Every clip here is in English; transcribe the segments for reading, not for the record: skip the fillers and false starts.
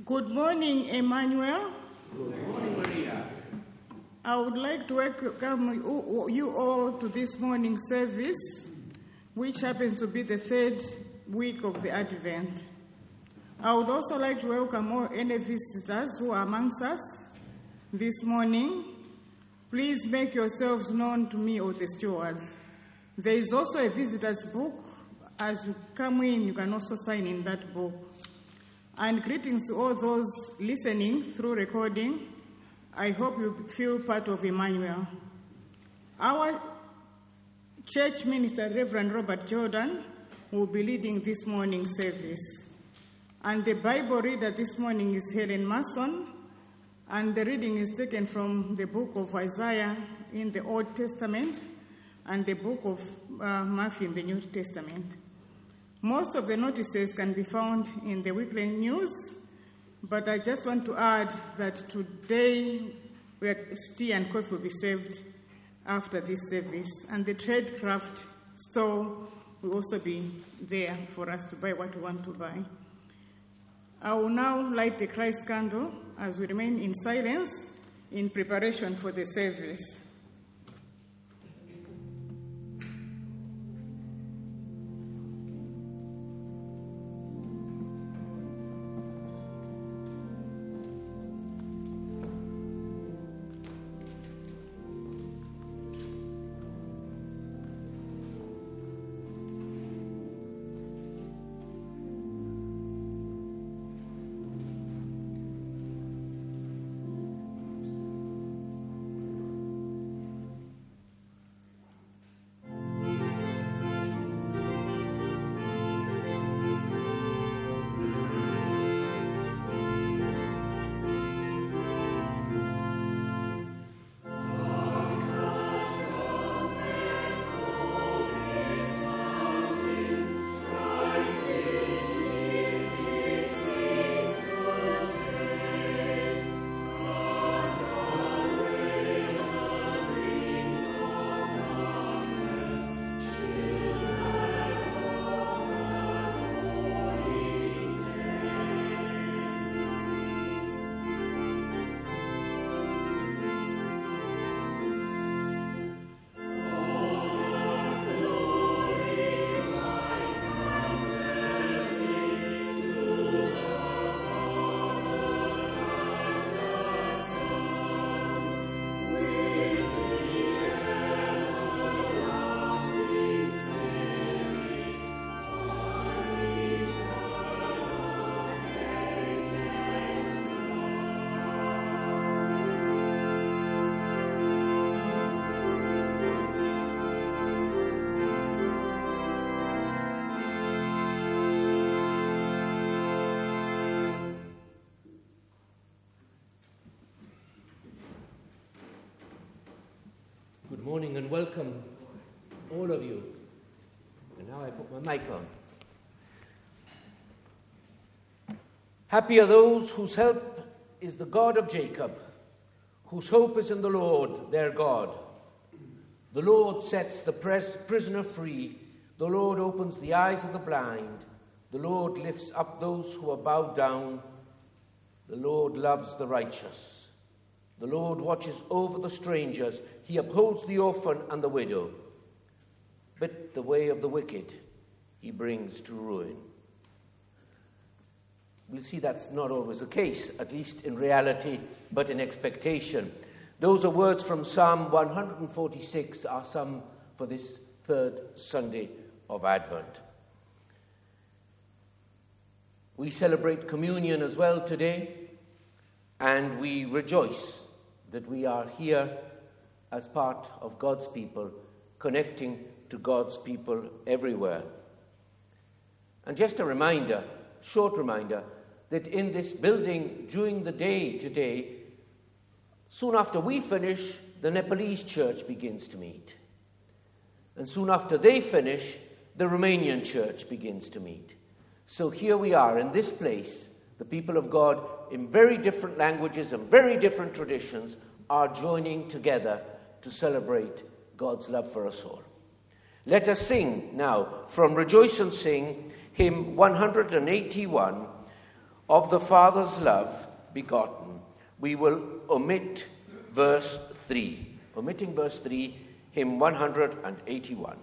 Good morning, Emmanuel. Good morning, Maria. I would like to welcome you all to this morning service, which happens to be the third week of the Advent. I would also like to welcome any visitors who are amongst us this morning. Please make yourselves known to me or the stewards. There is also a visitor's book. As you come in, you can also sign in that book. And greetings to all those listening through recording. I hope you feel part of Emmanuel. Our church minister, Reverend Robert Jordan, will be leading this morning's service. And the Bible reader this morning is Helen Mason, and the reading is taken from the book of Isaiah in the Old Testament and the book of Matthew in the New Testament. Most of the notices can be found in the weekly news, but I just want to add that today tea and coffee will be served after this service, and the Tradecraft store will also be there for us to buy what we want to buy. I will now light the Christ candle as we remain in silence in preparation for the service. Good morning and welcome, all of you. And now I put my mic on. Happy are those whose help is the God of Jacob, whose hope is in the Lord, their God. The Lord sets the prisoner free. The Lord opens the eyes of the blind. The Lord lifts up those who are bowed down. The Lord loves the righteous. The Lord watches over the strangers. He upholds the orphan and the widow. But the way of the wicked he brings to ruin. We'll see that's not always the case, at least in reality, but in expectation. Those are words from Psalm 146, our psalm for this third Sunday of Advent. We celebrate communion as well today, and we rejoice that we are here as part of God's people, connecting to God's people everywhere. And just a reminder, short reminder, that in this building during the day today, soon after we finish, the Nepalese church begins to meet. And soon after they finish, the Romanian church begins to meet. So here we are in this place, the people of God in very different languages and very different traditions are joining together to celebrate God's love for us all. Let us sing now from Rejoice and Sing, hymn 181, of the Father's love begotten, we will omit verse 3. Omitting verse 3, hymn 181.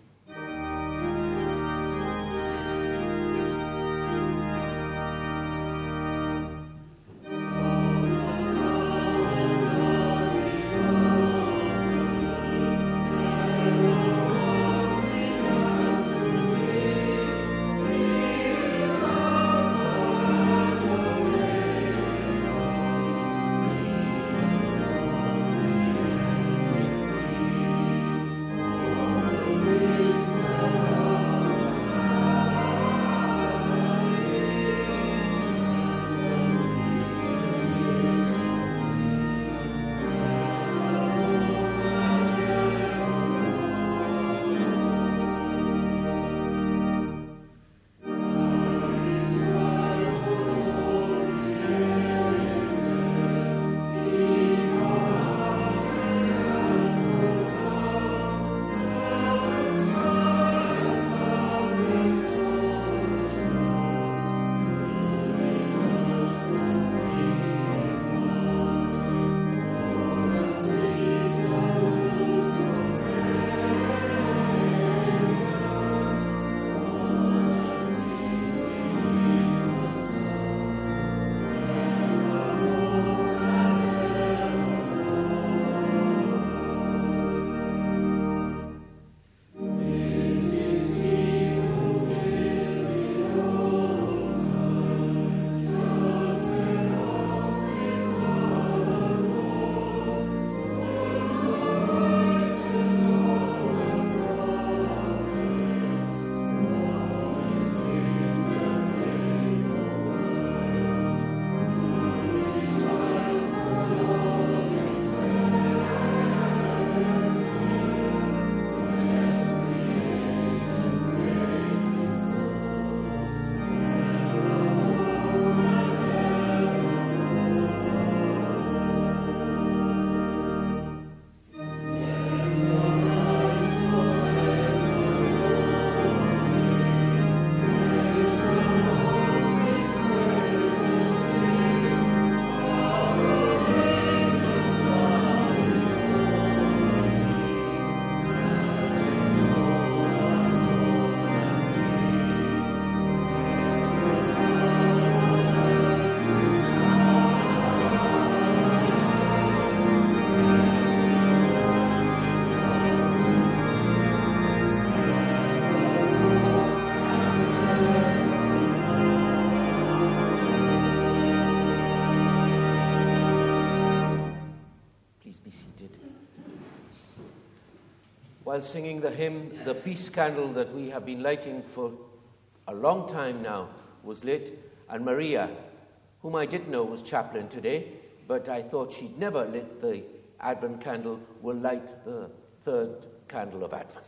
While singing the hymn, the peace candle that we have been lighting for a long time now was lit, and Maria, whom I didn't know was chaplain today, but I thought she'd never lit the Advent candle, will light the third candle of Advent.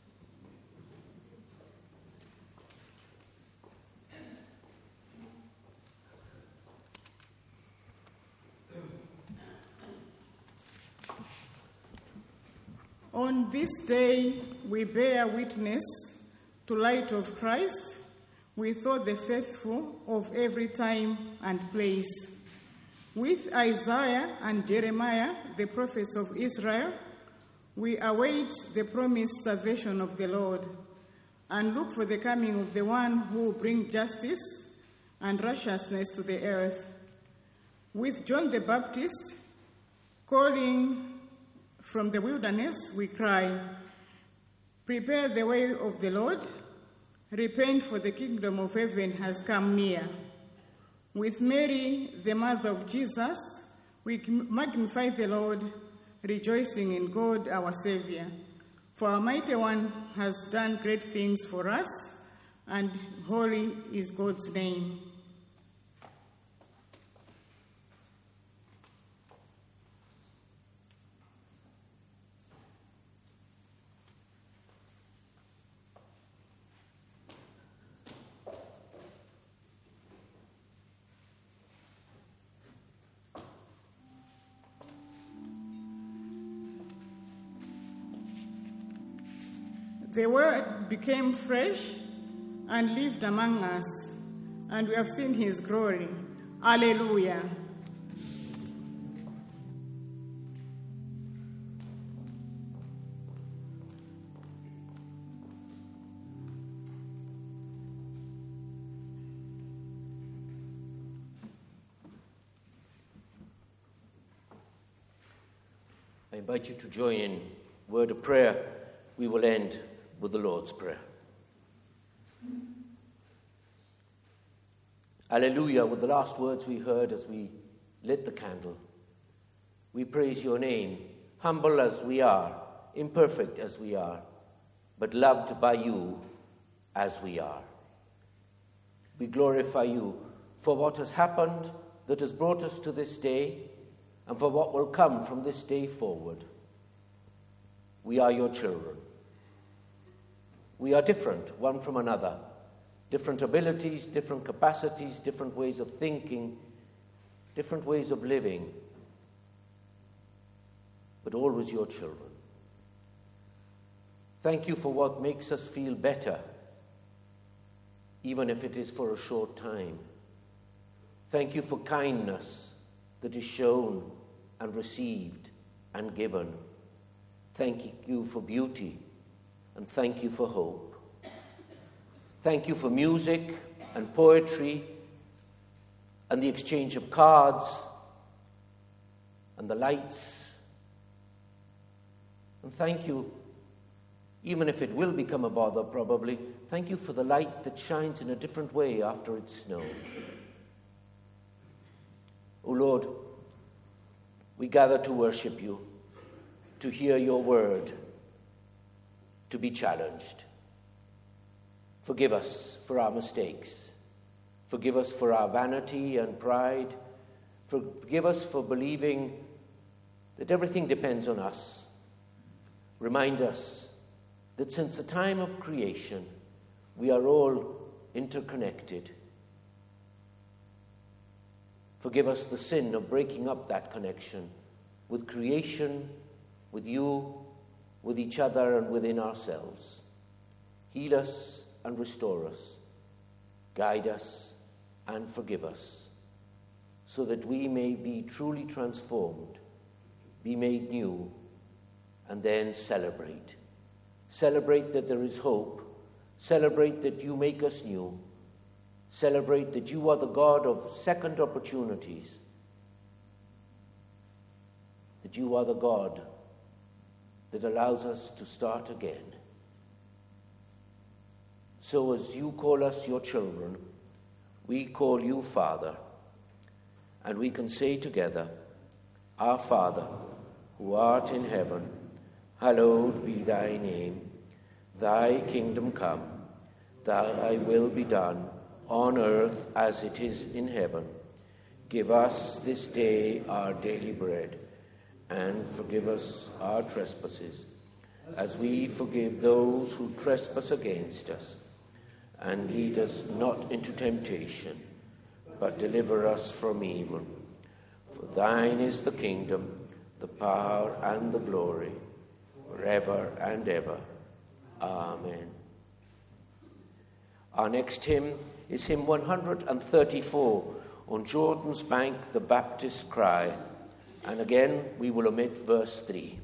On this day, we bear witness to light of Christ with all the faithful of every time and place. With Isaiah and Jeremiah, the prophets of Israel, we await the promised salvation of the Lord and look for the coming of the one who will bring justice and righteousness to the earth. With John the Baptist calling from the wilderness, we cry, "Prepare the way of the Lord, repent, for the kingdom of heaven has come near." With Mary, the mother of Jesus, we magnify the Lord, rejoicing in God our Savior. For our Mighty One has done great things for us, and holy is God's name. The Word became flesh and lived among us, and we have seen his glory. Alleluia. I invite you to join in word of prayer. We will end with the Lord's Prayer. Alleluia, with the last words we heard as we lit the candle. We praise your name, humble as we are, imperfect as we are, but loved by you as we are. We glorify you for what has happened that has brought us to this day, and for what will come from this day forward. We are your children. We are different one from another. Different abilities, different capacities, different ways of thinking, different ways of living, but always your children. Thank you for what makes us feel better, even if it is for a short time. Thank you for kindness that is shown and received and given. Thank you for beauty, and thank you for hope. Thank you for music and poetry and the exchange of cards and the lights. And thank you, even if it will become a bother probably, thank you for the light that shines in a different way after it's snowed. O Lord, we gather to worship you, to hear your word, to be challenged. Forgive us for our mistakes. Forgive us for our vanity and pride. Forgive us for believing that everything depends on us. Remind us that since the time of creation, we are all interconnected. Forgive us the sin of breaking up that connection with creation, with you, with each other, and within ourselves. Heal us and restore us. Guide us and forgive us, so that we may be truly transformed, be made new, and then celebrate. Celebrate that there is hope. Celebrate that you make us new. Celebrate that you are the God of second opportunities. That you are the God that allows us to start again. So as you call us your children, we call you Father. And we can say together, Our Father, who art in heaven, hallowed be thy name. Thy kingdom come, thy will be done, on earth as it is in heaven. Give us this day our daily bread, and forgive us our trespasses, as we forgive those who trespass against us. And lead us not into temptation, but deliver us from evil. For thine is the kingdom, the power, and the glory, forever and ever. Amen. Our next hymn is hymn 134, On Jordan's Bank the Baptist Cry. And again, we will omit verse 3.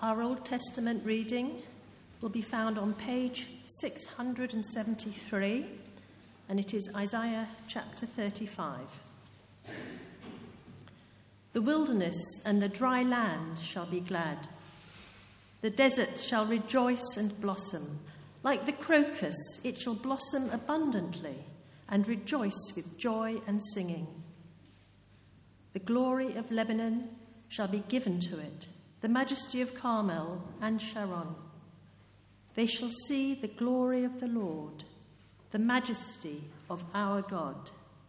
Our Old Testament reading will be found on page 673, and it is Isaiah chapter 35. The wilderness and the dry land shall be glad. The desert shall rejoice and blossom. Like the crocus, it shall blossom abundantly and rejoice with joy and singing. The glory of Lebanon shall be given to it, the majesty of Carmel and Sharon. They shall see the glory of the Lord, the majesty of our God.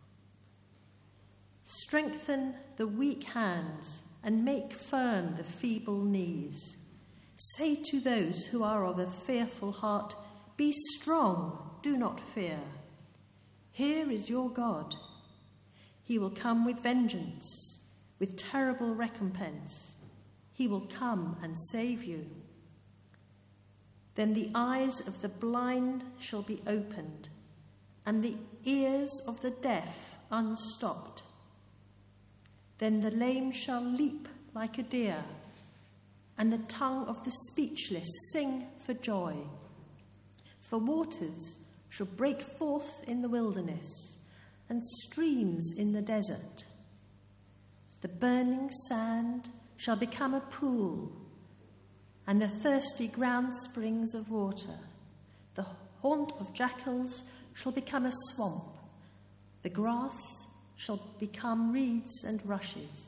Strengthen the weak hands and make firm the feeble knees. Say to those who are of a fearful heart, be strong, do not fear. Here is your God. He will come with vengeance, with terrible recompense. He will come and save you. Then the eyes of the blind shall be opened, and the ears of the deaf unstopped. Then the lame shall leap like a deer, and the tongue of the speechless sing for joy. For waters shall break forth in the wilderness, and streams in the desert. The burning sand shall become a pool, and the thirsty ground springs of water. The haunt of jackals shall become a swamp. The grass shall become reeds and rushes.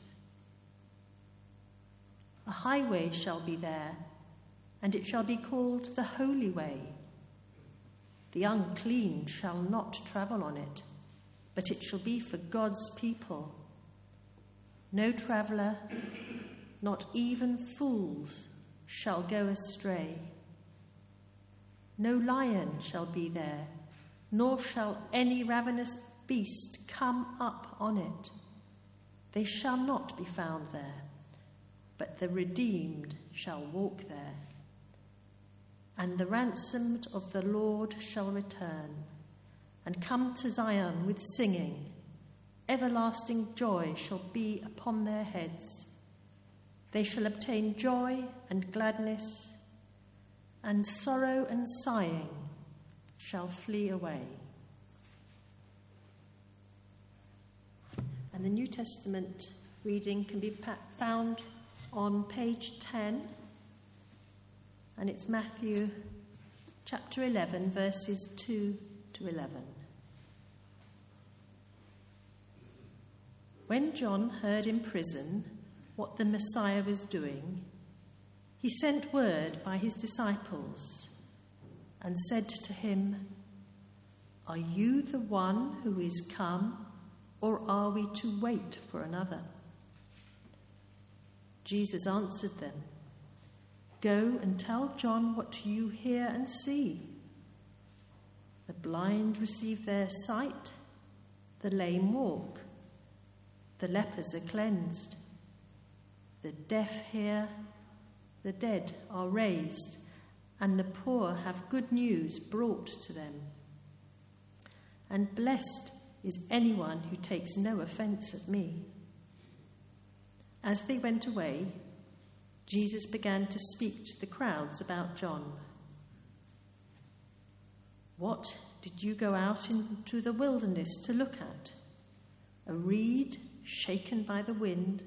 A highway shall be there, and it shall be called the Holy Way. The unclean shall not travel on it, but it shall be for God's people. No traveller, not even fools, shall go astray. No lion shall be there, nor shall any ravenous beast come up on it. They shall not be found there, but the redeemed shall walk there. And the ransomed of the Lord shall return, and come to Zion with singing. Everlasting joy shall be upon their heads. They shall obtain joy and gladness, and sorrow and sighing shall flee away. And the New Testament reading can be found on page 10, and it's Matthew chapter 11, verses 2 to 11. When John heard in prison what the Messiah was doing, he sent word by his disciples and said to him, "Are you the one who is come, or are we to wait for another?" Jesus answered them, "Go and tell John what you hear and see. The blind receive their sight, the lame walk, the lepers are cleansed, the deaf hear, the dead are raised, and the poor have good news brought to them. And blessed is anyone who takes no offence at me." As they went away, Jesus began to speak to the crowds about John. "What did you go out into the wilderness to look at? A reed shaken by the wind?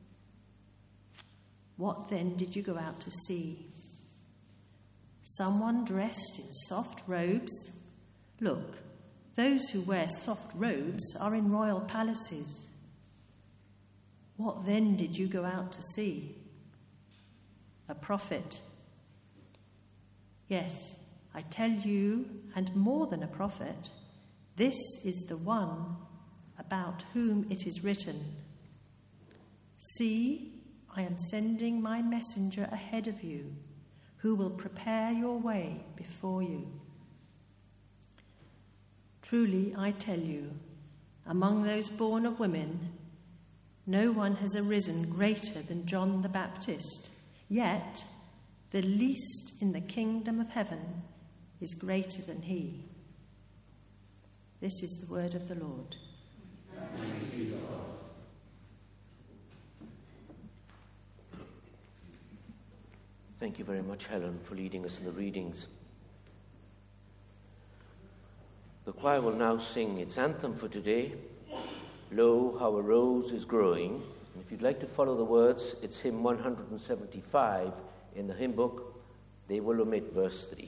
What then did you go out to see? Someone dressed in soft robes? Look, those who wear soft robes are in royal palaces. What then did you go out to see? A prophet? Yes, I tell you, and more than a prophet, this is the one about whom it is written, 'See, I am sending my messenger ahead of you, who will prepare your way before you.' Truly, I tell you, among those born of women, no one has arisen greater than John the Baptist, yet the least in the kingdom of heaven is greater than he." This is the word of the Lord. Thanks be to God. Thank you very much, Helen, for leading us in the readings. The choir will now sing its anthem for today, Lo, How a Rose is Growing. And if you'd like to follow the words, it's hymn 175 in the hymn book. They will omit verse 3.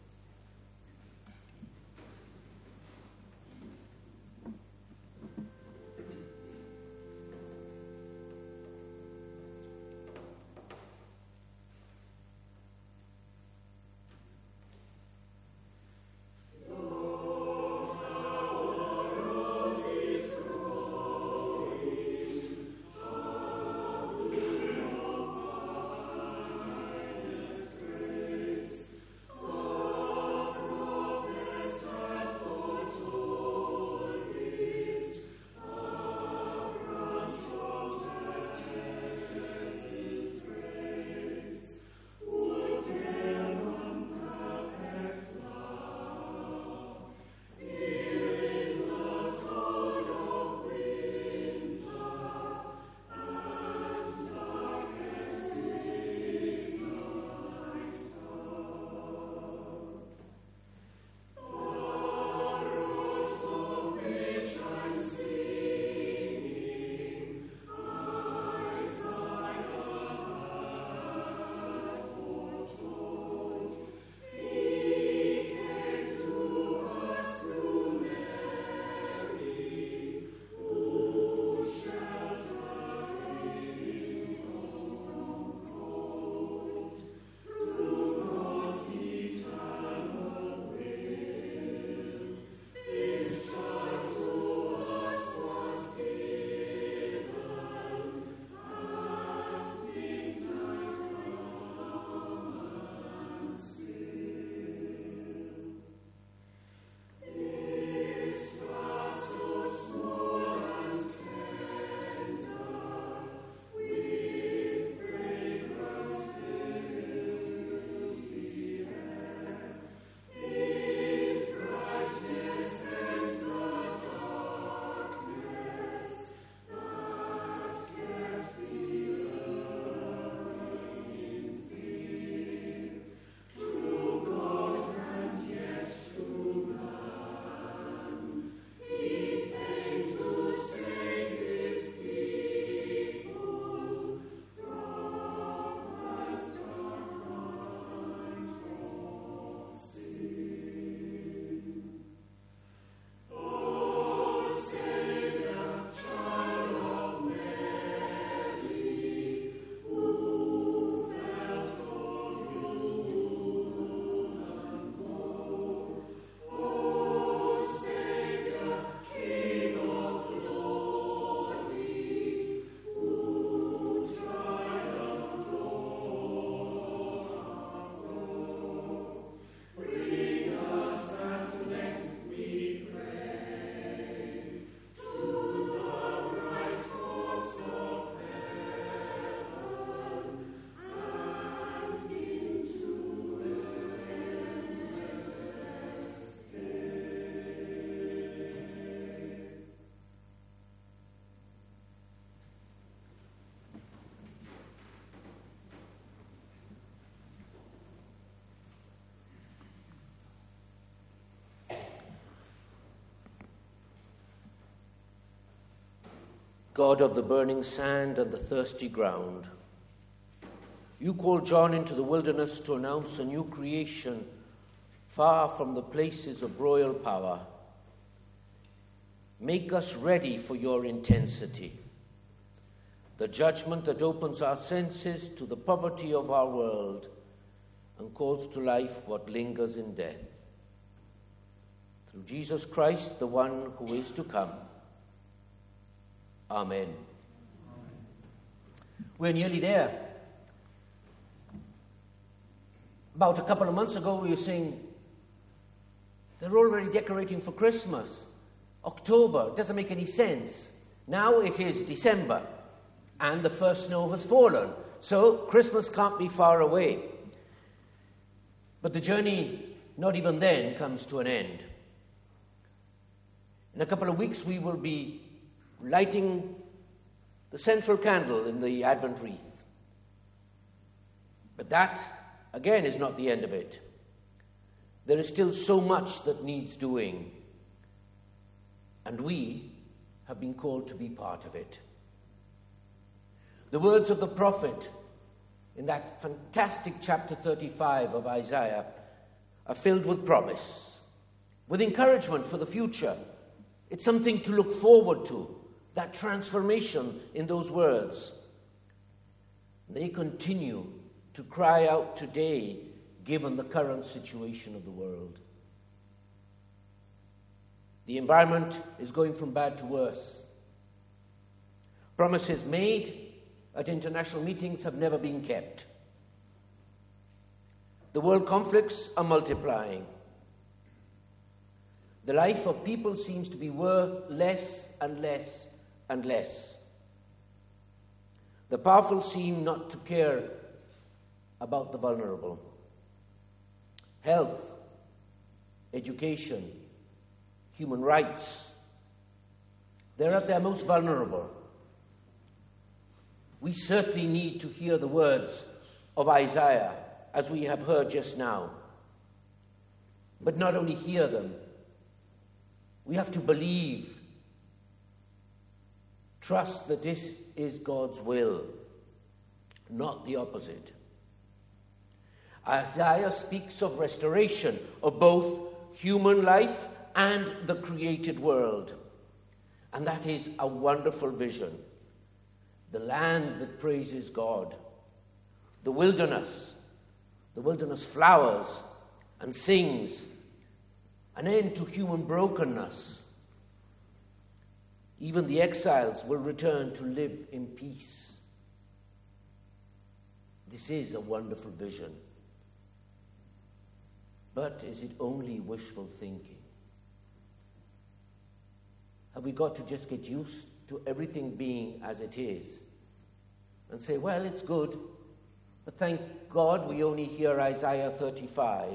God of the burning sand and the thirsty ground, you called John into the wilderness to announce a new creation far from the places of royal power. Make us ready for your intensity, the judgment that opens our senses to the poverty of our world and calls to life what lingers in death. Through Jesus Christ, the one who is to come. Amen. We're nearly there. About a couple of months ago, we were saying, they're already decorating for Christmas. October, it doesn't make any sense. Now it is December, and the first snow has fallen. So Christmas can't be far away. But the journey, not even then, comes to an end. In a couple of weeks, we will be lighting the central candle in the Advent wreath. But that again, is not the end of it. There is still so much that needs doing, and we have been called to be part of it. The words of the prophet in that fantastic chapter 35 of Isaiah are filled with promise, with encouragement for the future. It's something to look forward to, that transformation in those words. They continue to cry out today, given the current situation of the world. The environment is going from bad to worse. Promises made at international meetings have never been kept. The world conflicts are multiplying. The life of people seems to be worth less and less and less. The powerful seem not to care about the vulnerable. Health, education, human rights, they're at their most vulnerable. We certainly need to hear the words of Isaiah, as we have heard just now. But not only hear them, we have to believe, trust that this is God's will, not the opposite. Isaiah speaks of restoration of both human life and the created world. And that is a wonderful vision. The land that praises God, the wilderness flowers and sings, an end to human brokenness. Even the exiles will return to live in peace. This is a wonderful vision. But is it only wishful thinking? Have we got to just get used to everything being as it is and say, well, it's good, but thank God we only hear Isaiah 35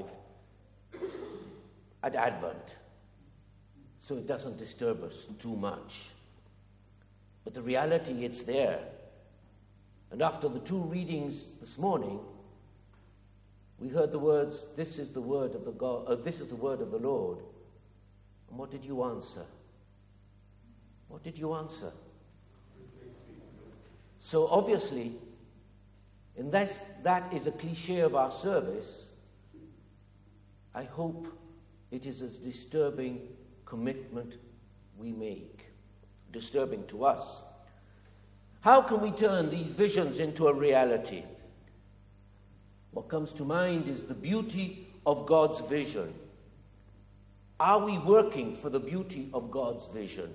at Advent, so it doesn't disturb us too much. But the reality, it's there. And after the two readings this morning, we heard the words, this is the word of the Lord. And what did you answer? What did you answer? So obviously, unless that is a cliche of our service, I hope it is a disturbing commitment we make, disturbing to us. How can we turn these visions into a reality? What comes to mind is the beauty of God's vision. Are we working for the beauty of God's vision?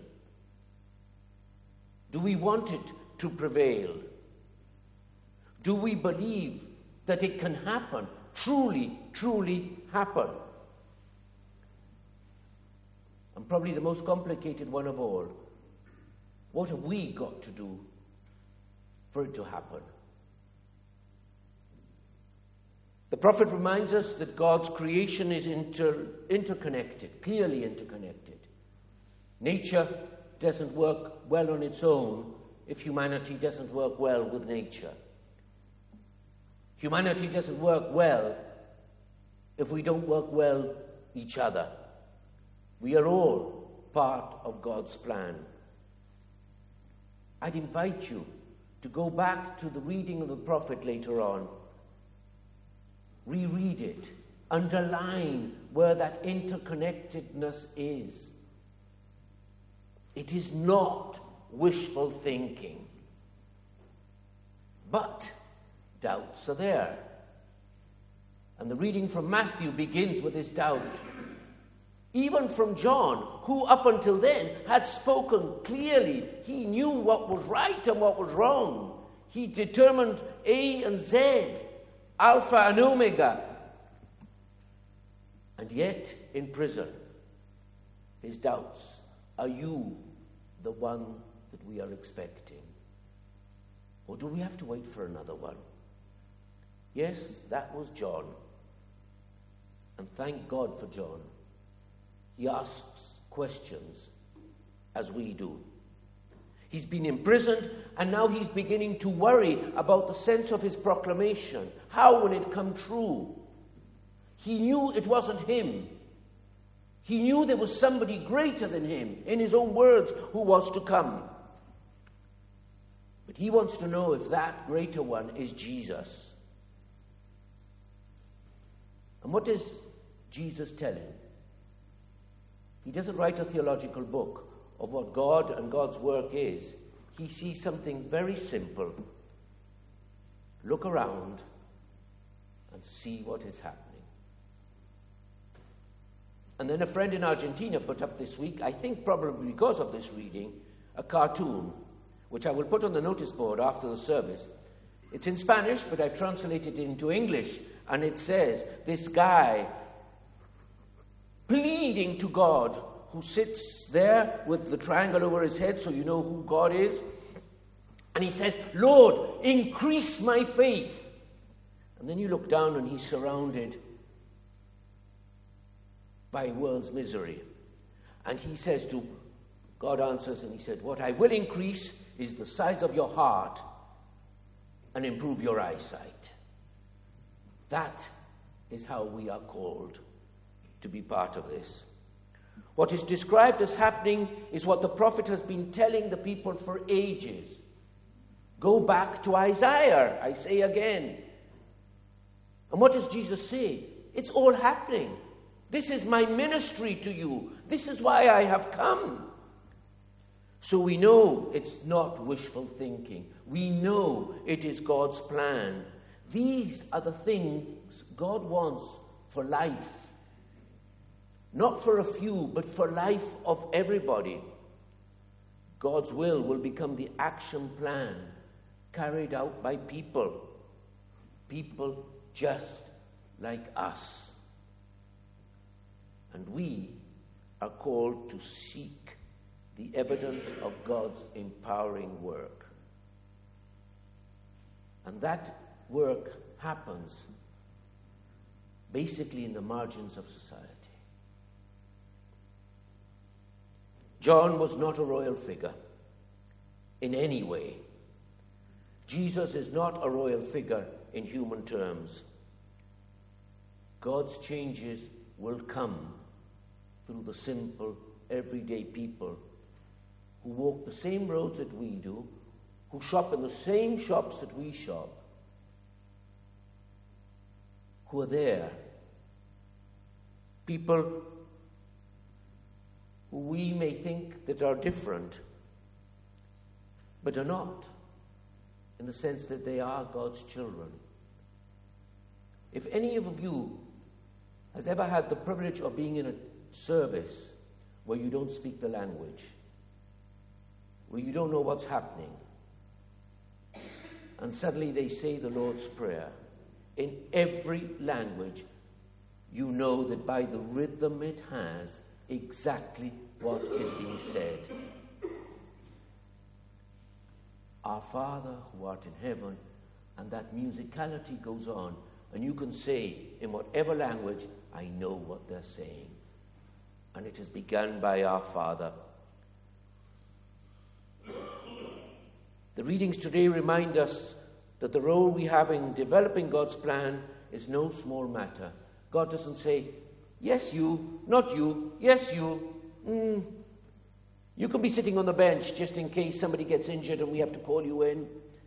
Do we want it to prevail? Do we believe that it can happen, truly, truly happen? And probably the most complicated one of all, what have we got to do for it to happen? The prophet reminds us that God's creation is interconnected, clearly interconnected. Nature doesn't work well on its own if humanity doesn't work well with nature. Humanity doesn't work well if we don't work well each other. We are all part of God's plan. I'd invite you to go back to the reading of the prophet later on. Reread it. Underline where that interconnectedness is. It is not wishful thinking. But doubts are there. And the reading from Matthew begins with this doubt. Even from John, who up until then had spoken clearly. He knew what was right and what was wrong. He determined A and Z, Alpha and Omega. And yet, in prison, his doubts. Are you the one that we are expecting? Or do we have to wait for another one? Yes, that was John. And thank God for John. He asks questions as we do. He's been imprisoned, and now he's beginning to worry about the sense of his proclamation. How will it come true? He knew it wasn't him. He knew there was somebody greater than him, in his own words, who was to come. But he wants to know if that greater one is Jesus. And what does Jesus tell him? He doesn't write a theological book of what God and God's work is. He sees something very simple. Look around and see what is happening. And then a friend in Argentina put up this week, I think probably because of this reading, a cartoon, which I will put on the notice board after the service. It's in Spanish, but I've translated it into English, and it says, this guy pleading to God, who sits there with the triangle over his head so you know who God is. And he says, Lord, increase my faith. And then you look down and he's surrounded by world's misery. And he says to, God answers and he said, what I will increase is the size of your heart and improve your eyesight. That is how we are called to be part of this. What is described as happening is what the prophet has been telling the people for ages. Go back to Isaiah, I say again. And what does Jesus say? It's all happening. This is my ministry to you. This is why I have come. So we know it's not wishful thinking. We know it is God's plan. These are the things God wants for life. Not for a few, but for life of everybody. God's will become the action plan carried out by people. People just like us. And we are called to seek the evidence of God's empowering work. And that work happens basically in the margins of society. John was not a royal figure in any way. Jesus is not a royal figure in human terms. God's changes will come through the simple, everyday people who walk the same roads that we do, who shop in the same shops that we shop, who are there. People who we may think that are different, but are not, in the sense that they are God's children. If any of you has ever had the privilege of being in a service where you don't speak the language, where you don't know what's happening, and suddenly they say the Lord's Prayer in every language, you know that by the rhythm it has, exactly what is being said. Our Father who art in heaven, and that musicality goes on, and you can say in whatever language, I know what they're saying. And it has begun by our Father. The readings today remind us that the role we have in developing God's plan is no small matter. God doesn't say, yes, you, not you, yes, you. You can be sitting on the bench just in case somebody gets injured and we have to call you in.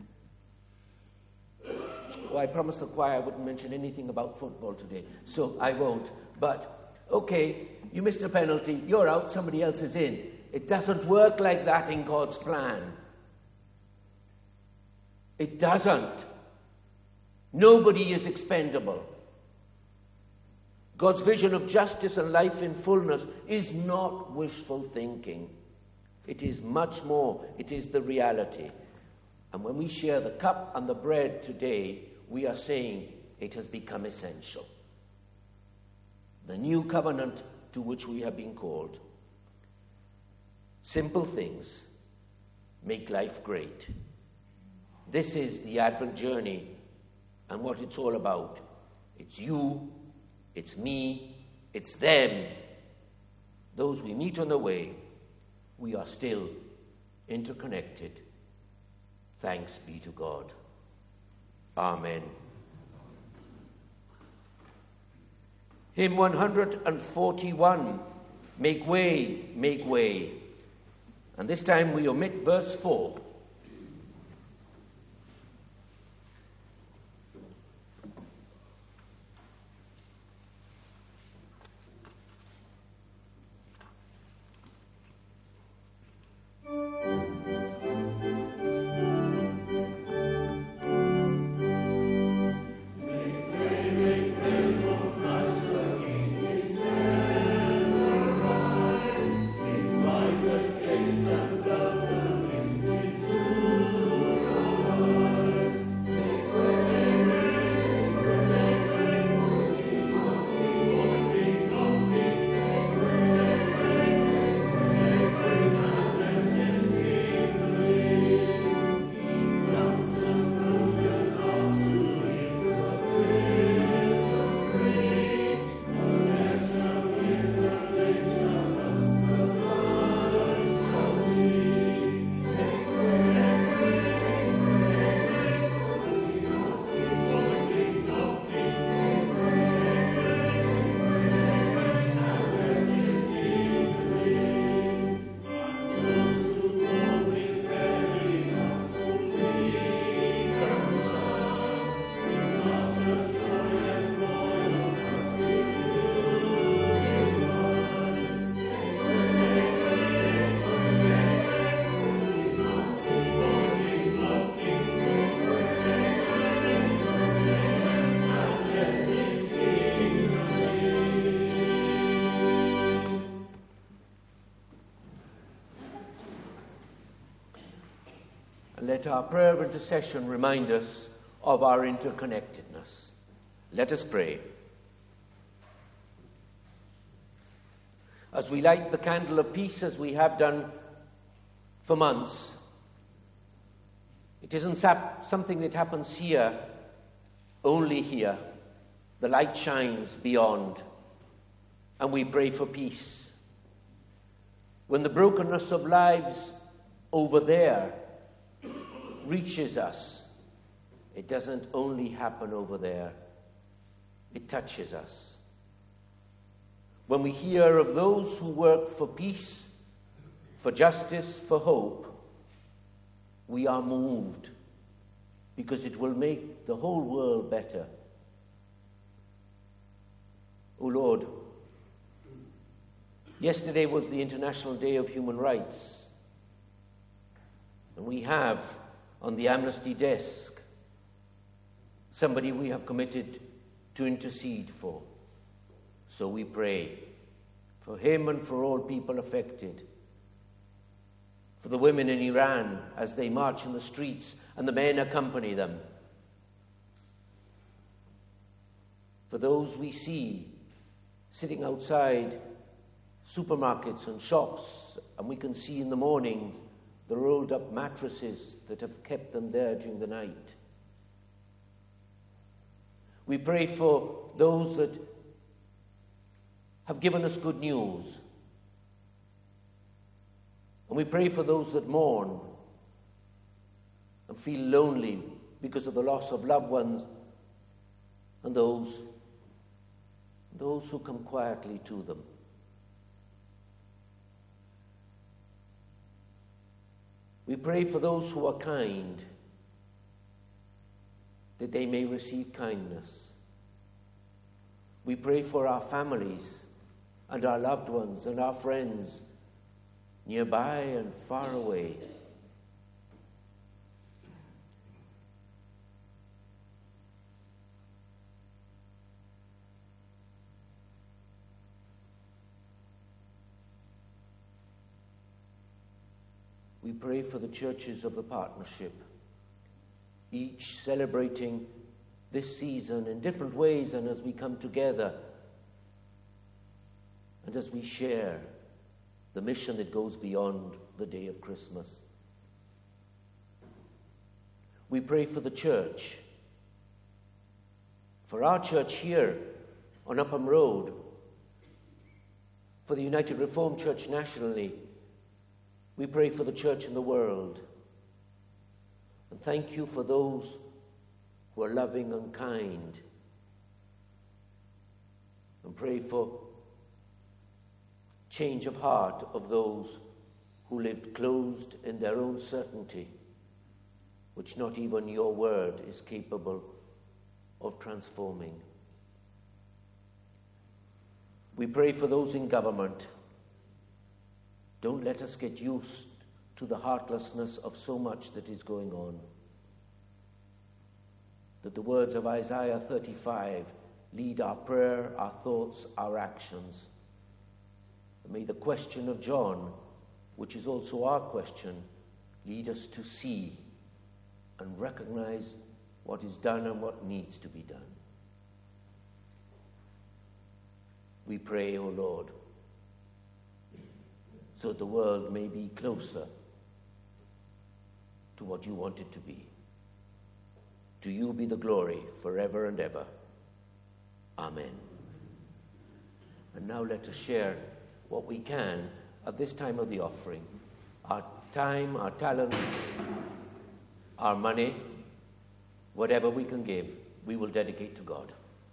Well, I promised the choir I wouldn't mention anything about football today, so I won't. But, okay, you missed a penalty, you're out, somebody else is in. It doesn't work like that in God's plan. It doesn't. Nobody is expendable. God's vision of justice and life in fullness is not wishful thinking. It is much more. It is the reality. And when we share the cup and the bread today, we are saying it has become essential. The new covenant to which we have been called. Simple things make life great. This is the Advent journey and what it's all about. It's you, it's me, it's them. Those we meet on the way, we are still interconnected. Thanks be to God. Amen. Hymn 141, Make Way, Make Way. And this time we omit verse 4. Let our prayer of intercession remind us of our interconnectedness. Let us pray. As we light the candle of peace, as we have done for months, it isn't something that happens here, only here. The light shines beyond, and we pray for peace. When the brokenness of lives over there reaches us, it doesn't only happen over there, it touches us. When we hear of those who work for peace, for justice, for hope, we are moved because it will make the whole world better. O Lord, yesterday was the International Day of Human Rights, and we have on the Amnesty desk somebody we have committed to intercede for. So we pray for him and for all people affected, for the women in Iran as they march in the streets and the men accompany them, for those we see sitting outside supermarkets and shops, and we can see in the morning the rolled up mattresses that have kept them there during the night. We pray for those that have given us good news. And we pray for those that mourn and feel lonely because of the loss of loved ones, and those who come quietly to them. We pray for those who are kind, that they may receive kindness. We pray for our families and our loved ones and our friends, nearby and far away. We pray for the churches of the partnership, each celebrating this season in different ways, and as we come together and as we share the mission that goes beyond the day of Christmas. We pray for the church, for our church here on Upham Road, for the United Reformed Church nationally, We pray for the church in the world. And thank you for those who are loving and kind. And pray for change of heart of those who lived closed in their own certainty, which not even your word is capable of transforming. We pray for those in government. Don't let us get used to the heartlessness of so much that is going on. That the words of Isaiah 35 lead our prayer, our thoughts, our actions. And may the question of John, which is also our question, lead us to see and recognize what is done and what needs to be done. We pray, O Lord, so the world may be closer to what you want it to be. To you be the glory forever and ever. Amen. And now let us share what we can at this time of the offering. Our time, our talents, our money, whatever we can give, we will dedicate to God.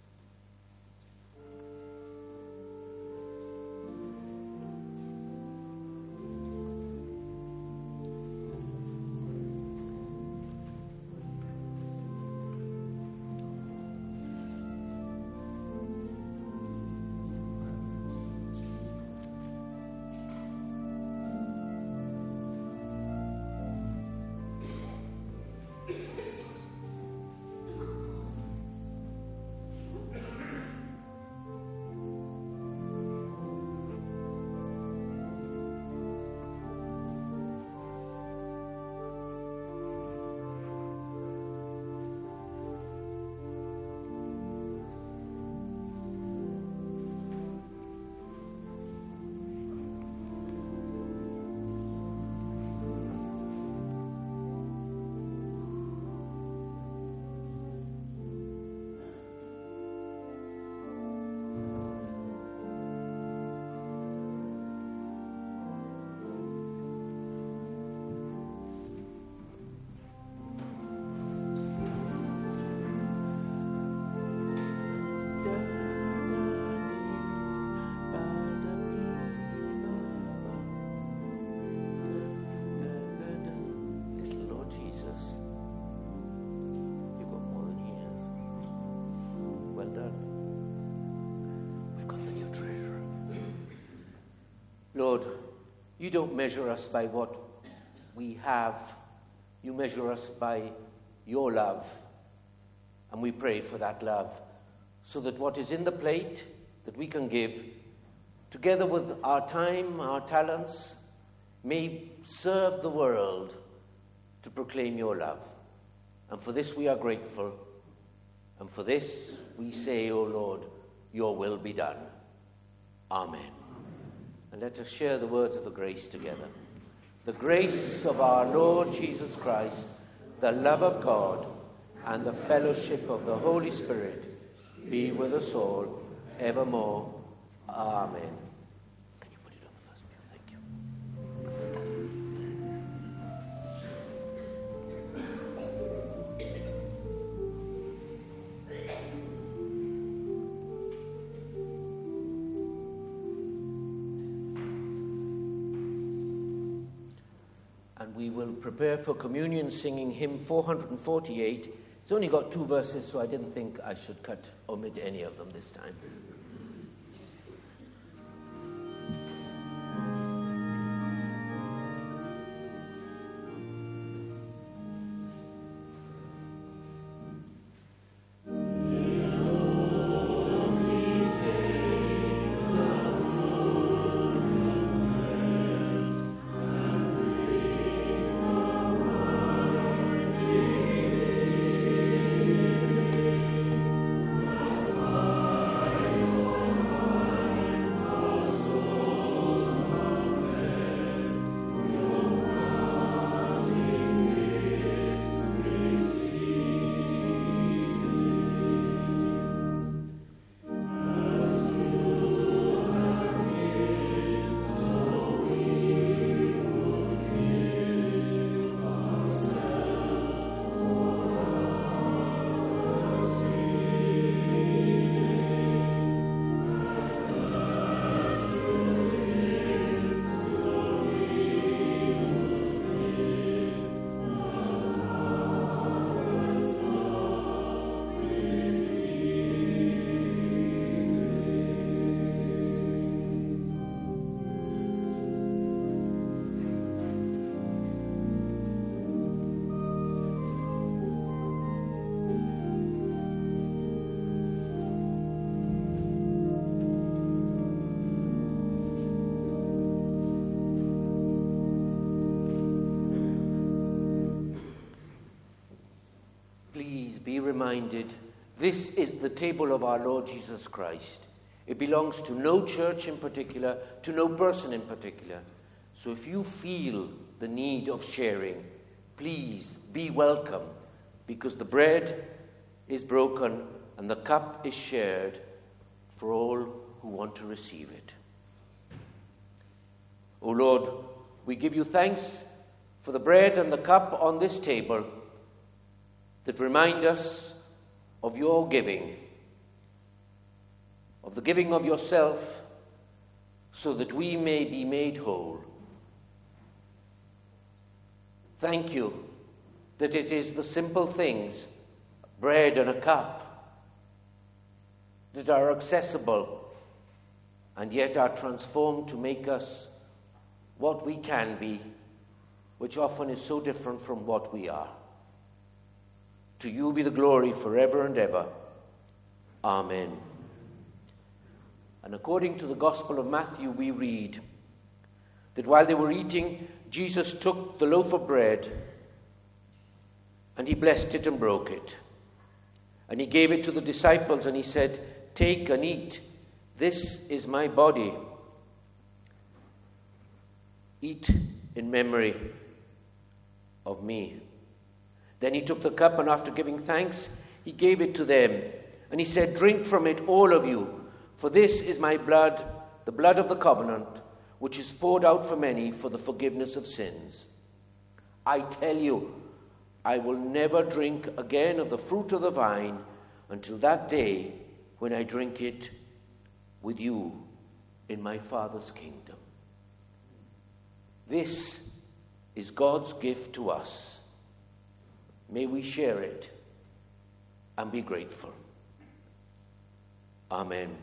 Lord, you don't measure us by what we have. You measure us by your love. And we pray for that love, so that what is in the plate that we can give, together with our time, our talents, may serve the world to proclaim your love. And for this we are grateful. And for this we say, O Lord, your will be done. Amen. And let us share the words of the grace together. The grace of our Lord Jesus Christ, the love of God, and the fellowship of the Holy Spirit be with us all evermore. Amen. Can you put it on the first pew? Thank you. And we will prepare for communion singing hymn 448. It's only got 2 verses, so I didn't think I should omit any of them this time. Amen. be reminded this is the table of our Lord Jesus Christ. It belongs to no church in particular, to no person in particular. So if you feel the need of sharing, please be welcome, because the bread is broken and the cup is shared for all who want to receive it. O Lord, we give you thanks for the bread and the cup on this table that remind us of your giving, of the giving of yourself, so that we may be made whole. Thank you that it is the simple things, bread and a cup, that are accessible and yet are transformed to make us what we can be, which often is so different from what we are. To you be the glory forever and ever. Amen. And according to the Gospel of Matthew, we read that while they were eating, Jesus took the loaf of bread and he blessed it and broke it. And he gave it to the disciples and he said, "Take and eat. This is my body. Eat in memory of me." Then he took the cup, and after giving thanks, he gave it to them. And he said, "Drink from it, all of you, for this is my blood, the blood of the covenant, which is poured out for many for the forgiveness of sins. I tell you, I will never drink again of the fruit of the vine until that day when I drink it with you in my Father's kingdom." This is God's gift to us. May we share it and be grateful. Amen.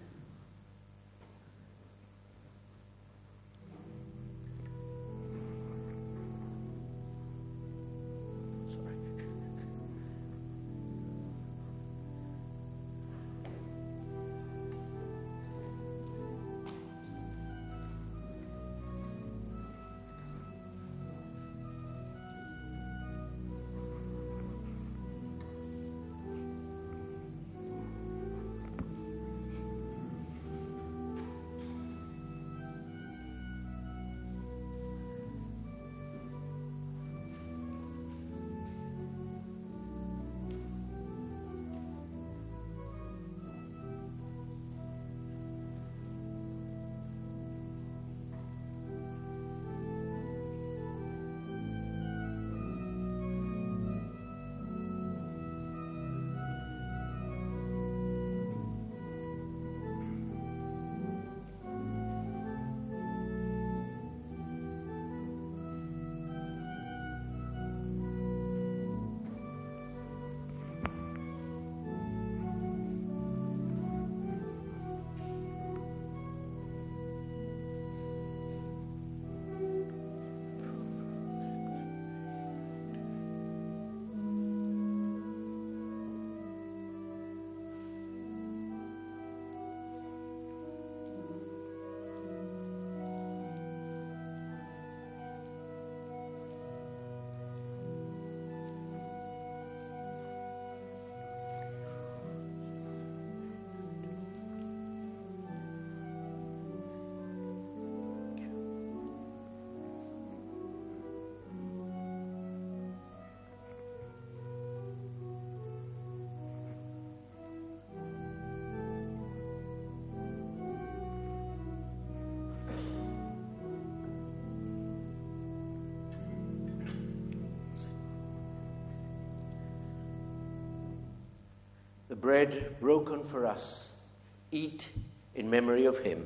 The bread broken for us, eat in memory of him.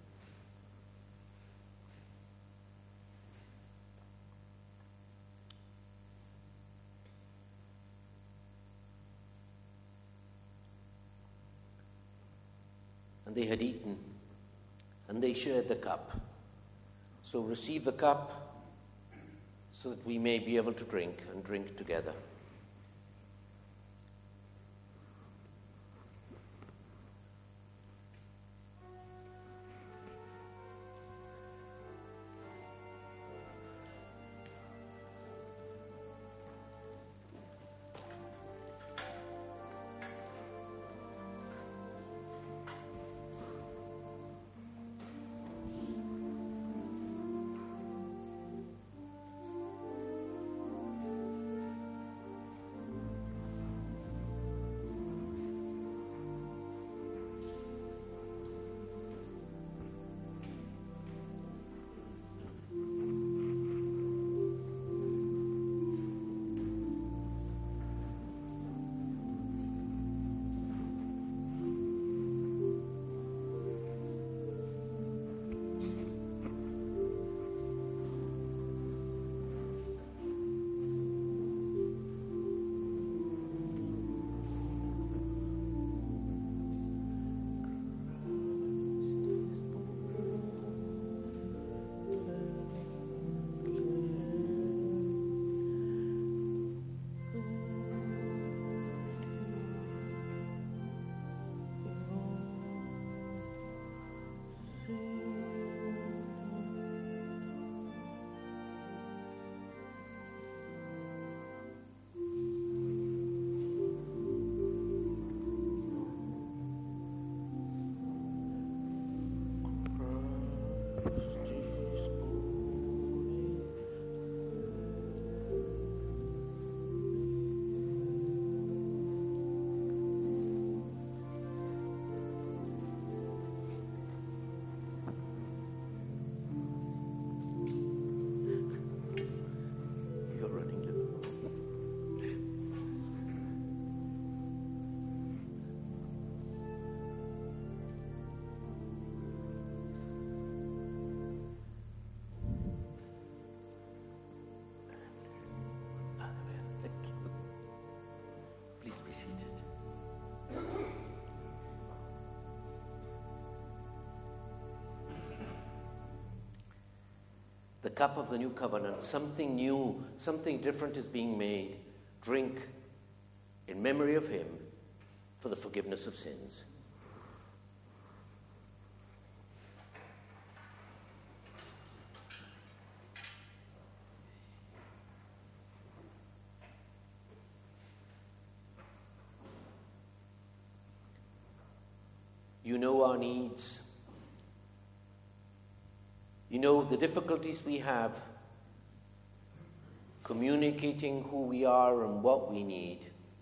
And they had eaten, and they shared the cup. So receive the cup so that we may be able to drink and drink together. cup of the new covenant, something new, something different is being made. Drink in memory of him for the forgiveness of sins. You know our needs. You know the difficulties we have communicating who we are and what we need.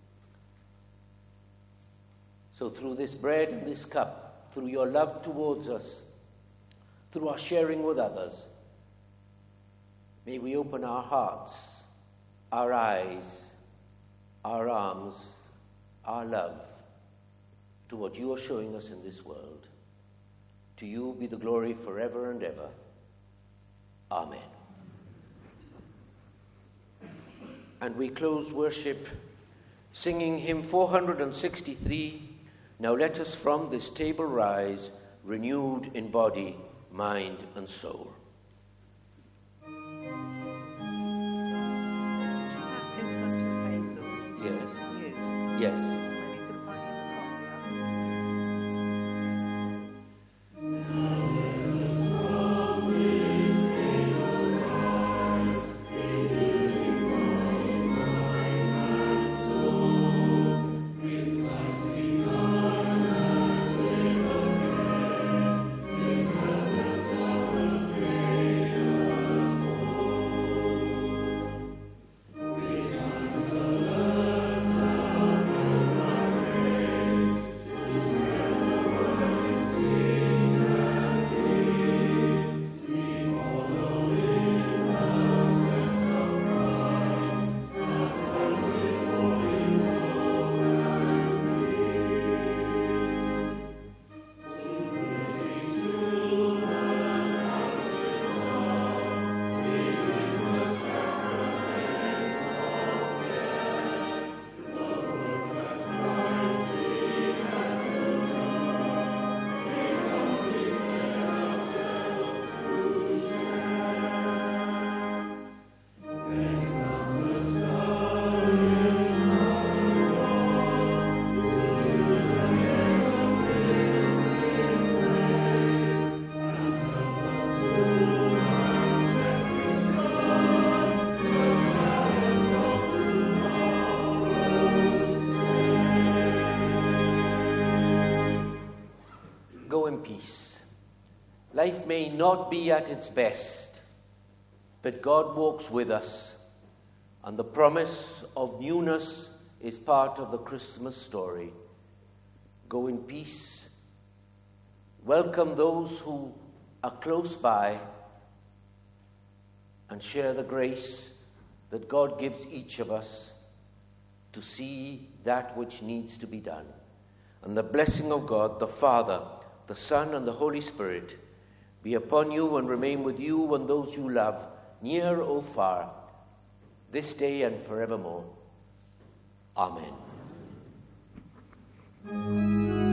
So through this bread and this cup, through your love towards us, through our sharing with others, may we open our hearts, our eyes, our arms, our love to what you are showing us in this world. To you be the glory forever and ever. Amen. And we close worship singing hymn 463, Now Let Us From This Table Rise, renewed in body, mind, and soul. Yes. Yes. Peace. Life may not be at its best, but God walks with us, and the promise of newness is part of the Christmas story. Go in peace. Welcome those who are close by, and share the grace that God gives each of us to see that which needs to be done. And the blessing of God, the Father, the Son, and the Holy Spirit be upon you and remain with you and those you love, near or far, this day and forevermore. Amen.